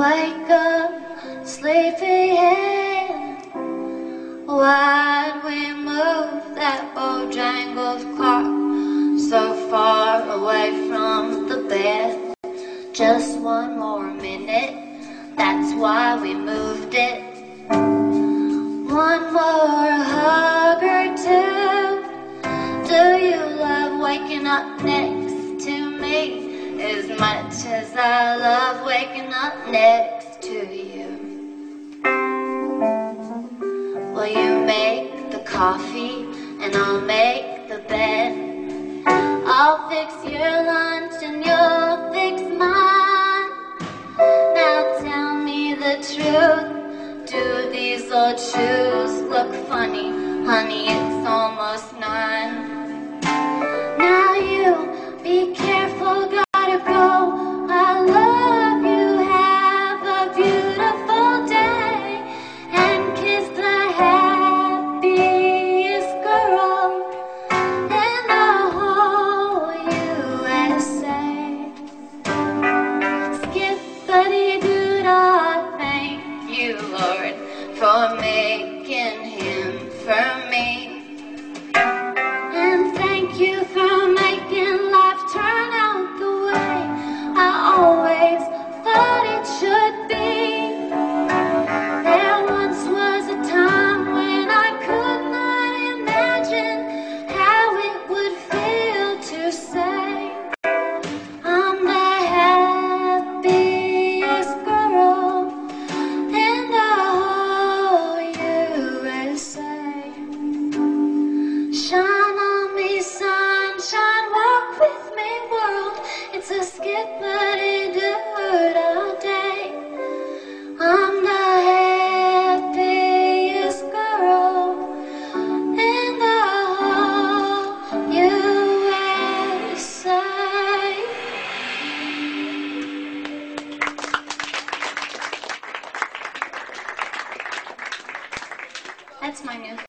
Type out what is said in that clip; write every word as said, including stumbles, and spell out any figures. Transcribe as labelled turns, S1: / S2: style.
S1: Wake up, sleepyhead. Why'd we move that Bojangles clock so far away from the bed? Just one more minute, that's why we moved it. One more hug or two. Do you love waking up next to me as much as I love waking up next to you? Will you make the coffee and I'll make the bed? I'll fix your lunch and you'll fix mine. Now tell me the truth, do these old shoes look funny? Honey,